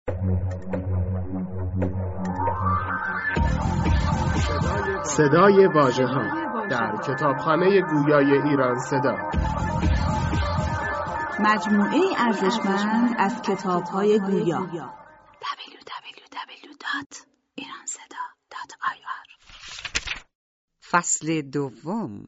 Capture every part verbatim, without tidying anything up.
صدای واژه‌ها در کتابخانه گویای ایران صدا، مجموعه ارزشمند از کتاب‌های گویا. دبلیو دبلیو دبلیو دات ایران صدا دات آی آر. فصل دوم.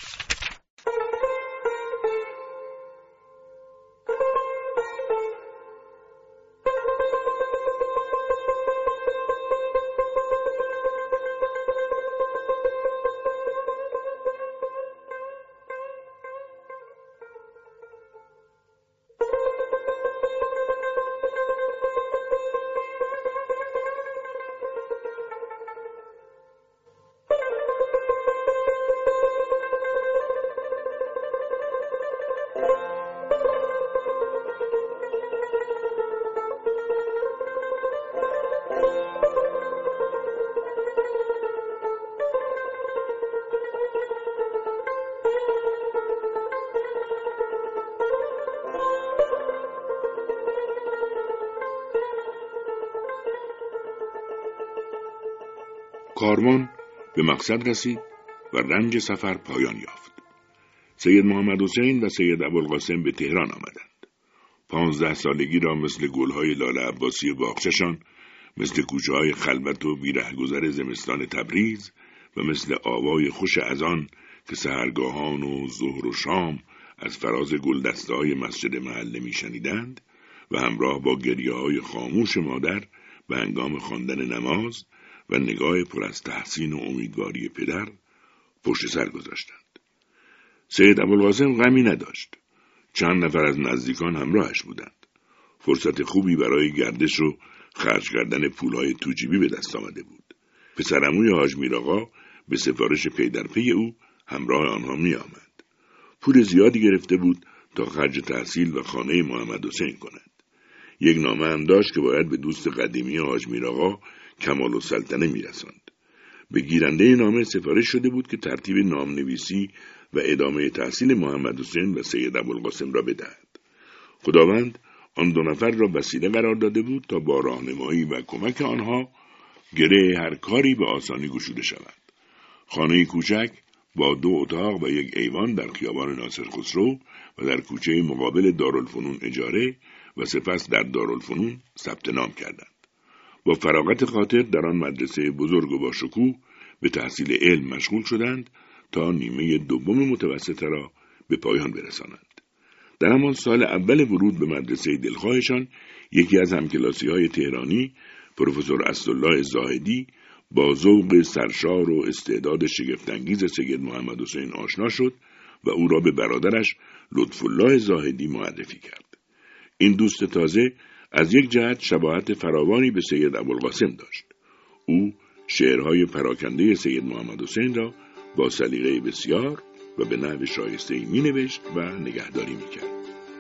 کاروان به مقصد رسید و رنج سفر پایان یافت. سید محمد حسین و سید ابوالقاسم به تهران آمدند. پانزده سالگی را مثل گلهای لاله عباسی باغچه‌شان، مثل کوچه‌های خلوت و بیرهگذر زمستان تبریز و مثل آوای خوش اذان که سحرگاهان و ظهر و شام از فراز گلدسته‌های مسجد محله می‌شنیدند و همراه با گریه‌های خاموش مادر به هنگام خواندن نماز و نگاه پر از تحسین و امیدواری پدر پشت سر گذاشتند. سید ابوالقاسم غمی نداشت. چند نفر از نزدیکان همراهش بودند. فرصت خوبی برای گردش و خرج کردن پولهای توجیبی به دست آمده بود. پسرعموی حاج میرآقا به سفارش پی در پی او همراه آنها می آمد. پول زیادی گرفته بود تا خرج تحصیل و خانه محمد حسین کند. یک نامه هم داشت که باید به دوست قدیمی حاج میرآقا کمال السلطنه میرساند. به گیرنده نامه سفارش شده بود که ترتیب نامنویسی و ادامه تحصیل محمد حسین و سید ابوالقاسم را بدهد. خداوند آن دو نفر را وسیله قرار داده بود تا با راهنمایی و کمک آنها گره هر کاری به آسانی گشوده شود. خانه کوچک با دو اتاق و یک ایوان در خیابان ناصر خسرو و در کوچه مقابل دارالفنون اجاره و سپس در دارالفنون ثبت نام کردند. با فراغت خاطر در آن مدرسه بزرگ و با شکوه به تحصیل علم مشغول شدند تا نیمه دوم متوسطه را به پایان برسانند. در همان سال اول ورود به مدرسه دلخواهشان یکی از همکلاسی‌های تهرانی، پروفسور اسدالله زاهدی، با ذوق سرشار و استعداد شگفت‌انگیز سید محمد حسین آشنا شد و او را به برادرش لطف‌الله زاهدی معرفی کرد. این دوست تازه از یک جهت شباهت فراوانی به سید ابوالقاسم داشت. او شعرهای پراکنده سید محمد حسین را با سلیقه بسیار و به نحو شایسته‌ای می‌نوشت و نگهداری می‌کرد.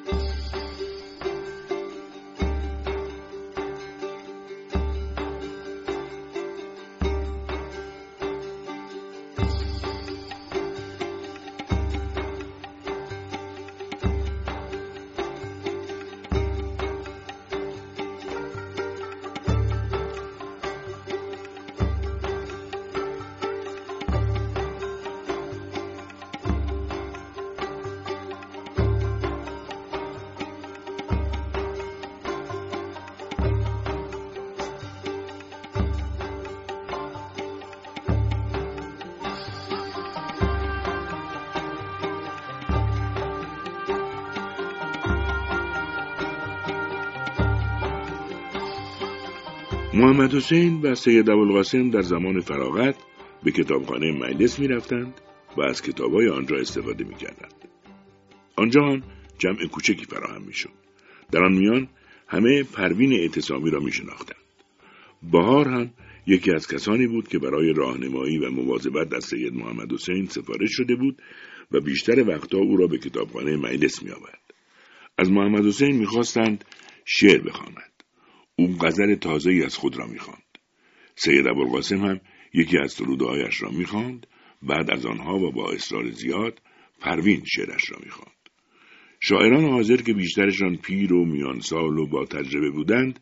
محمد حسین و سید ابوالقاسم در زمان فراغت به کتابخانه مجلس می رفتند و از کتاب‌های آنجا استفاده می کردند. آنجا هم جمع کوچکی فراهم می شد. در آن میان همه پروین اعتصامی را می شناختند. بهار هم یکی از کسانی بود که برای راهنمایی و مواظبت از سید محمد حسین سفارش شده بود و بیشتر وقتها او را به کتابخانه مجلس می آورد. از محمد حسین می خواستند شعر بخواند. او غزل تازه‌ای از خود را می‌خواند. سید ابوالقاسم هم یکی از سروده‌هایش را می‌خواند. بعد از آنها و با اصرار زیاد پروین شعرش را می‌خواند. شاعران حاضر که بیشترشان پیر و میان سال و با تجربه بودند،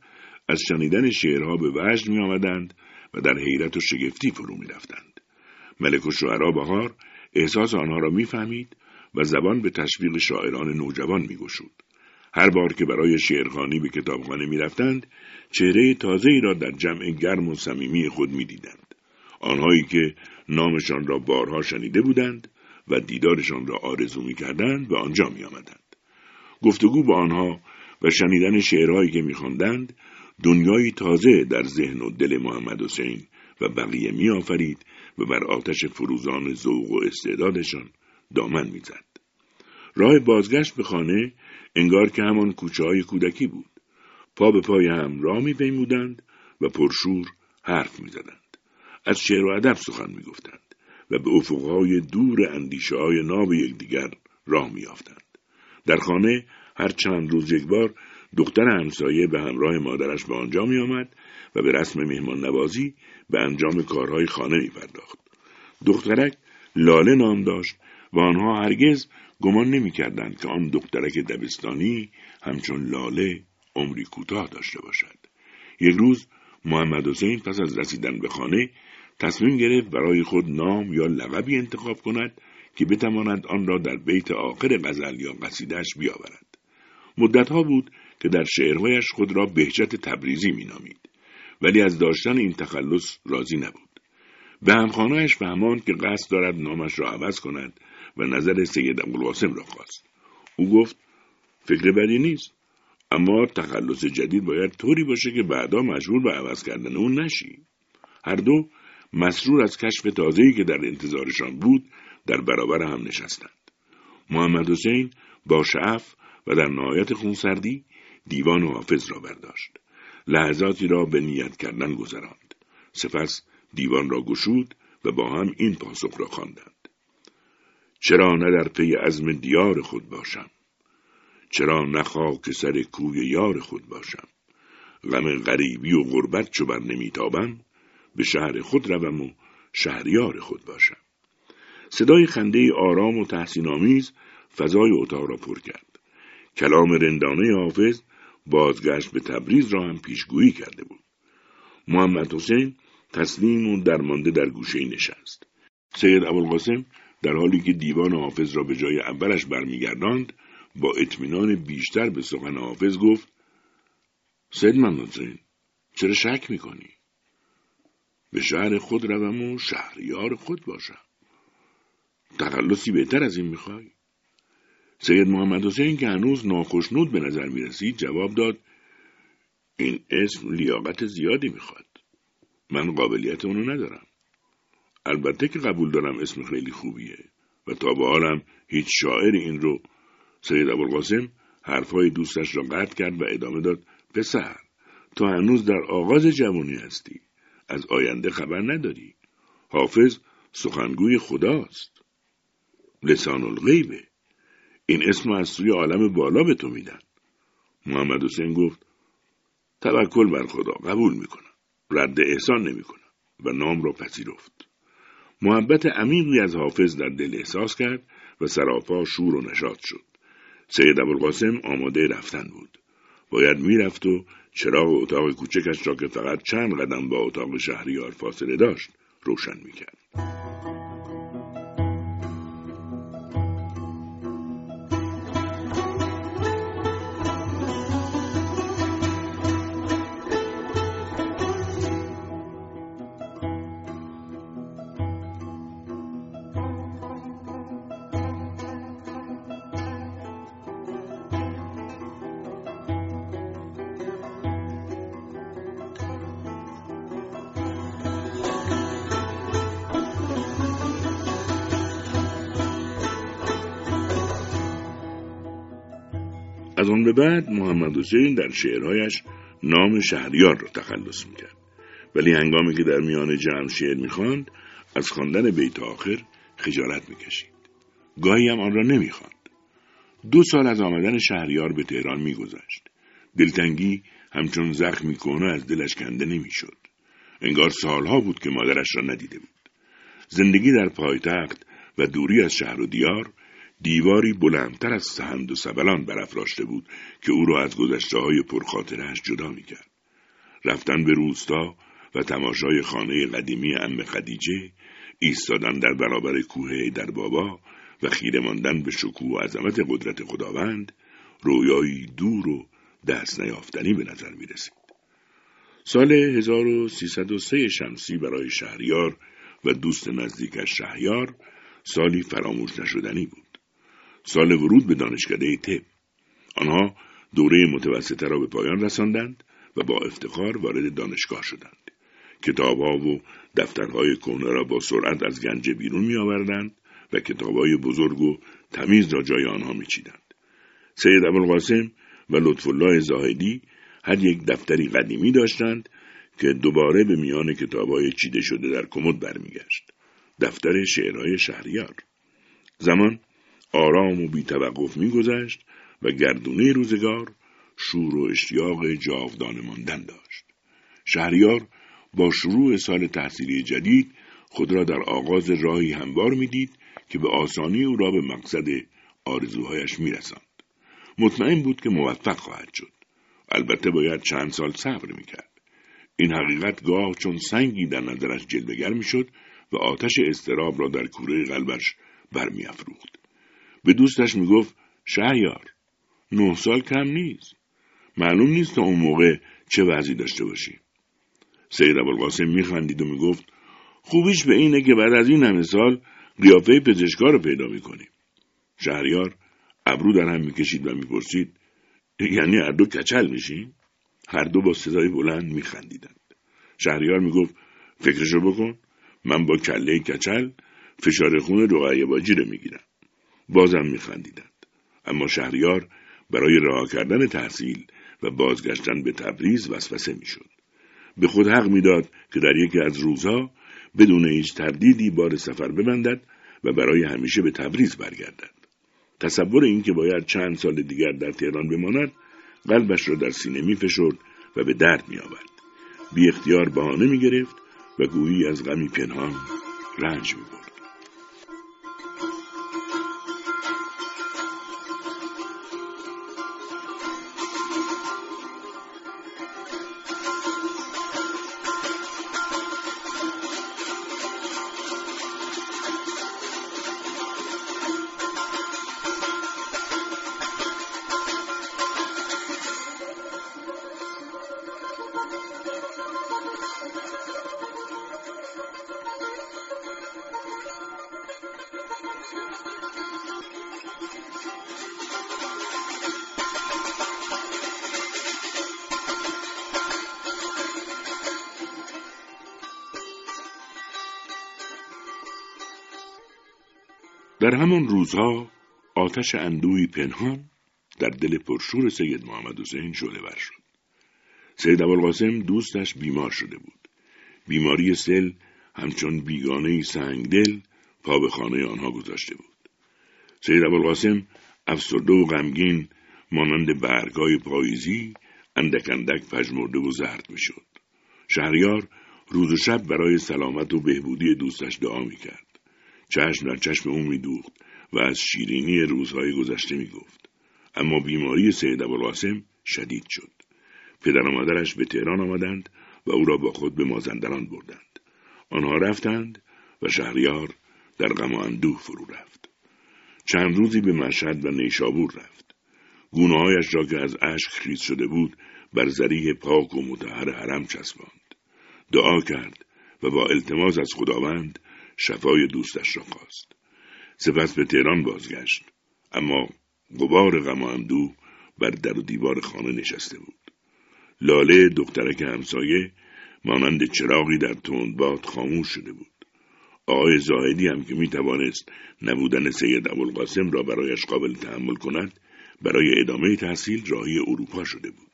از شنیدن شعرها به وجد می آمدند و در حیرت و شگفتی فرو می رفتند. ملک الشعرا بهار احساس آنها را می فهمید و زبان به تشویق شاعران نوجوان می گشود. هر بار که برای شعرخوانی به کتابخانه می رفتند، چهره تازه‌ای را در جمع گرم و صمیمی خود می دیدند. آنهایی که نامشان را بارها شنیده بودند و دیدارشان را آرزو می کردند به آنجا می آمدند. گفتگو با آنها و شنیدن شعرهایی که می خواندند دنیایی تازه در ذهن و دل محمد حسین و بقیه می آفرید و بر آتش فروزان ذوق و استعدادشان دامن می زد. راه بازگشت به خانه انگار که همان کوچه های کودکی بود. پا به پای هم راه می پیمودند و پرشور حرف می زدند. از شعر و ادب سخن می گفتند و به افقهای دور اندیشه های ناب یکدیگر راه می یافتند. در خانه هر چند روز یک بار دختر همسایه به همراه مادرش به آنجا می آمد و به رسم مهمان نوازی به انجام کارهای خانه می پرداخت. دخترک لاله نام داشت و آنها هرگز گمان نمی کردند که آن دخترک دبستانی همچون لاله عمری کوتاه داشته باشد. یک روز محمد حسین پس از رسیدن به خانه تصمیم گرفت برای خود نام یا لقبی انتخاب کند که بتواند آن را در بیت آخر غزل یا قصیده‌اش بیاورد. مدتها بود که در شعرهایش خود را بهجت تبریزی می نامید، ولی از داشتن این تخلص راضی نبود. به همخوانایش فهماند که قصد دارد نامش را عوض کند و نظر سید ابوالقاسم را خواست. او گفت فکر بدی نیست، اما تخلص جدید باید طوری باشه که بعدا مجبور به عوض کردن اون نشی. هر دو مسرور از کشف تازه‌ای که در انتظارشان بود در برابر هم نشستند. محمد حسین با شعف و در نهایت خونسردی دیوان حافظ را برداشت. لحظاتی را به نیت کردن گذراند. سپس دیوان را گشود و با هم این پاسخ را خواندند: چرا نه در پی عزم دیار خود باشم، چرا نه خاک سر کوی یار خود باشم، غم غریبی و غربت چو بر نمیتابم، به شهر خود روم و شهریار خود باشم. صدای خنده آرام و تحسین آمیز فضای اتاق را پر کرد. کلام رندانه حافظ بازگشت به تبریز را هم پیشگویی کرده بود. محمد حسین تسلیم و درمانده در گوشه‌ای نشست. سید ابوالقاسم در حالی که دیوان حافظ را به جای اولش برمیگرداند با اطمینان بیشتر به سخن حافظ گفت: سید محمد حسین، چرا شک میکنی؟ به شهر خود روم و شهریار خود باشم. تخلصی بهتر از این میخوای؟ سید محمد حسین که هنوز ناخشنود به نظر میرسید جواب داد: این اسم لیاقت زیادی میخواد. من قابلیت اونو ندارم. البته که قبول دارم اسم خیلی خوبیه و تا به حالم هیچ شاعری این رو. سید ابوالقاسم حرفهای دوستش را قطع کرد و ادامه داد: پسر، تو هنوز در آغاز جوانی هستی. از آینده خبر نداری. حافظ سخنگوی خداست. لسان الغیبه. این اسم از سوی عالم بالا به تو میدن. محمد حسین گفت: توکل بر خدا، قبول میکنم. رد احسان نمیکنم و نام را پذیرفت. محبت عمیقی از حافظ در دل احساس کرد و سراپا شور و نشاط شد. سید ابوالقاسم آماده رفتن بود. باید میرفت و چراغ اتاق کوچکش را که فقط چند قدم با اتاق شهریار فاصله داشت روشن میکرد. از آن به بعد محمد حسین در شعرهایش نام شهریار را تخلص میکرد، ولی هنگامی که در میان جمع شعر میخواند از خواندن بیت آخر خجالت میکشید. گاهی هم آن را نمیخواند. دو سال از آمدن شهریار به تهران میگذشت. دلتنگی همچون زخمی کهنه از دلش کنده نمیشد. انگار سالها بود که مادرش را ندیده بود. زندگی در پایتخت و دوری از شهر و دیار دیواری بلندتر از سهند و سبلان برافراشته بود که او را از گذشته‌های پرخاطره‌اش جدا می‌کرد. رفتن به روستا و تماشای خانه قدیمی عمه خدیجه، ایستادن در برابر کوه حیدر بابا و خیره ماندن به شکوه و عظمت قدرت خداوند، رویایی دور و دست نیافتنی به نظر می رسید. سال هزار و سیصد و سه شمسی برای شهریار و دوست نزدیکش شهریار سالی فراموش نشدنی بود. سال ورود به دانشکده طب. آنها دوره متوسطه را به پایان رساندند و با افتخار وارد دانشگاه شدند. کتاب‌ها و دفترهای کهنه را با سرعت از گنجه بیرون می آوردند و کتاب‌های بزرگ و تمیز را جای آنها می چیدند. سید ابوالقاسم و لطف‌الله زاهدی هر یک دفتری قدیمی داشتند که دوباره به میان کتاب‌های چیده شده در کمد برمیگشت. دفتر شعرهای شهریار. زمان آرام و بی توقف می‌گذشت و گردونه روزگار شور و اشتیاق جاودانه ماندن داشت. شهریار با شروع سال تحصیلی جدید خود را در آغاز راهی هموار می‌دید که به آسانی او را به مقصد آرزوهایش می‌رساند. مطمئن بود که موفق خواهد شد. البته باید چند سال صبر می‌کرد. این حقیقت گاه چون سنگی در نظرش جلوه‌گر می‌شد و آتش اضطراب را در کوره قلبش برمی‌افروخت. به دوستش میگفت شهریار، نه سال کم نیست. معلوم نیست تا اون موقع چه وضعی داشته باشی. سید ابوالقاسم میخندید و میگفت خوبیش به اینه که بعد از این همه سال قیافه پزشکا رو پیدا میکنیم. شهریار ابرو در هم میکشید و میپرسید یعنی هر دو کچل میشین؟ هر دو با صدای بلند میخندیدند. شهریار میگفت فکرشو بکن، من با کله کچل فشار خون رقیه باجی رو میگیرم. بازم میخندیدند. اما شهریار برای رها کردن تحصیل و بازگشتن به تبریز وسوسه میشد. به خود حق میداد که در یکی از روزها بدون هیچ تردیدی بار سفر ببندد و برای همیشه به تبریز برگردد. تصور این که باید چند سال دیگر در تهران بماند قلبش را در سینه میفشرد و به درد میآورد. بی اختیار بهانه میگرفت و گویی از غمی پنهان رنج میبرد. در همان روزها آتش اندوهی پنهان در دل پرشور سید محمد حسین شعله ور شد. سید ابوالقاسم دوستش بیمار شده بود. بیماری سل همچون بیگانه‌ای سنگدل پا به خانه آنها گذاشته بود. سید ابوالقاسم افسرده و غمگین مانند برگ‌های پاییزی اندک اندک پژمرده و زرد میشد. شهریار روز و شب برای سلامت و بهبودی دوستش دعا میکرد. چشم در چشم او میدوخت و از شیرینی روزهای گذشته میگفت. اما بیماری سید ابوالقاسم شدید شد. پدر و مادرش به تهران آمدند و او را با خود به مازندران بردند. آنها رفتند و شهریار در غم و اندوه فرو رفت. چند روزی به مشهد و نیشابور رفت. گونه‌هایش را که از اشک خیس شده بود بر ذریح پاک و مطهر حرم چسباند. دعا کرد و با التماس از خداوند شفای دوستش را خواست. سپس به تهران بازگشت، اما غبار غم و اندوه بر در و دیوار خانه نشسته بود. لاله دخترک همسایه مانند چراغی در تندباد خاموش شده بود. آقای زاهدی هم که می توانست نبودن سید ابوالقاسم را برایش قابل تحمل کند، برای ادامه تحصیل راهی اروپا شده بود.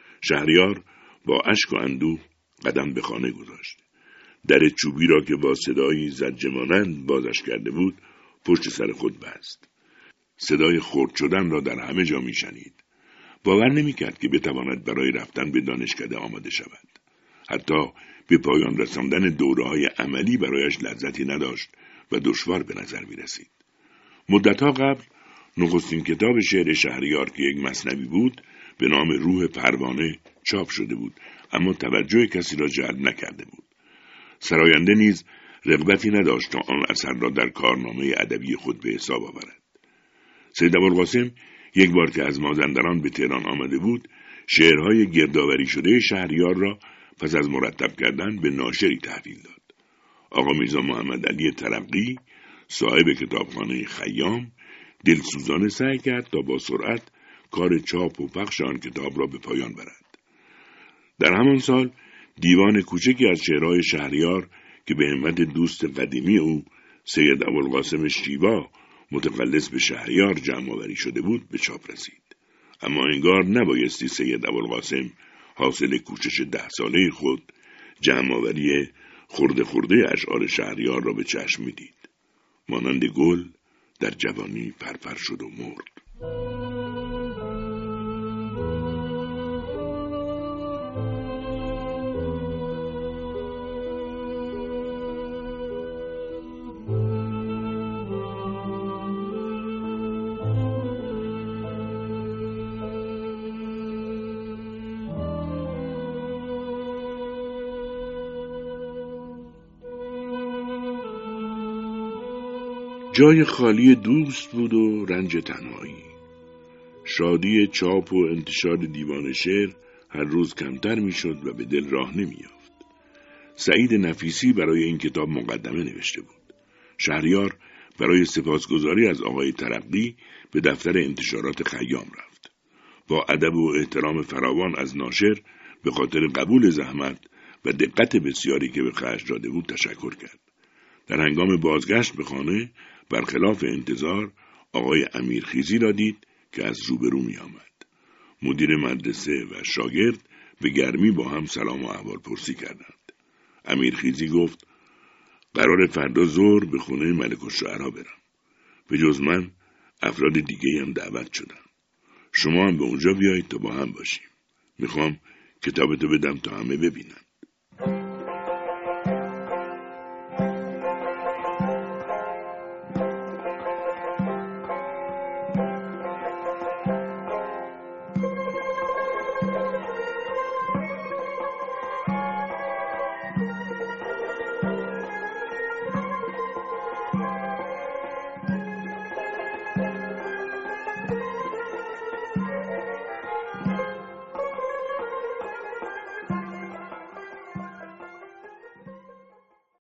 شهریار با اشک و اندوه قدم به خانه گذاشت. در چوبی را که با صدایی زجه مانند بازش کرده بود پشت سر خود بست. صدای خرد شدن را در همه جا می شنید. باور نمی کرد که بتواند برای رفتن به دانشکده آماده شود. حتی به پایان رساندن دوره‌های عملی برایش لذتی نداشت و دشوار به نظر می رسید. مدتها قبل نخستین کتاب شعر شهریار که یک مثنوی بود به نام روح پروانه چاپ شده بود، اما توجه کسی را جلب نکرده بود. سراینده نیز رغبتی نداشت تا آن اثر را در کارنامه ادبی خود به حساب آورد. سید ابوالقاسم یک بار که از مازندران به تهران آمده بود، شعرهای گردآوری شده شهریار را پس از مرتب کردن به ناشری تحویل داد. آقا میرزا محمد علی ترقی، صاحب کتابخانه خیام، دلسوزانه سعی کرد تا با سرعت کار چاپ و پخش آن کتاب را به پایان برد. در همان سال دیوان کوچکی از شعرهای شهریار که به همت دوست قدیمی او سید ابوالقاسم شیوا متخلص به شهریار جمع آوری شده بود به چاپ رسید. اما انگار نبایستی سید ابوالقاسم حاصل کوشش ده ساله خود جمع آوری خرده خرده اشعار شهریار را به چشم میدید. مانند گل در جوانی پرپر شد و مرد. جای خالی دوست بود و رنج تنهایی. شادی چاپ و انتشار دیوان شعر هر روز کمتر میشد و به دل راه نمی‌یافت. سعید نفیسی برای این کتاب مقدمه نوشته بود. شهریار برای سپاسگزاری از آقای ترقی به دفتر انتشارات خیام رفت. با ادب و احترام فراوان از ناشر به خاطر قبول زحمت و دقت بسیاری که به خرج داده بود تشکر کرد. در هنگام بازگشت به خانه برخلاف انتظار آقای امیرخیزی را دید که از روبرو می آمد. مدیر مدرسه و شاگرد به گرمی با هم سلام و احوال پرسی کردند. امیرخیزی گفت قرار فردا ظهر به خونه ملک الشعرا برم. به جز من افراد دیگه هم دعوت شدن. شما هم به اونجا بیایید تا با هم باشیم. میخوام کتابتو بدم تا همه ببینن.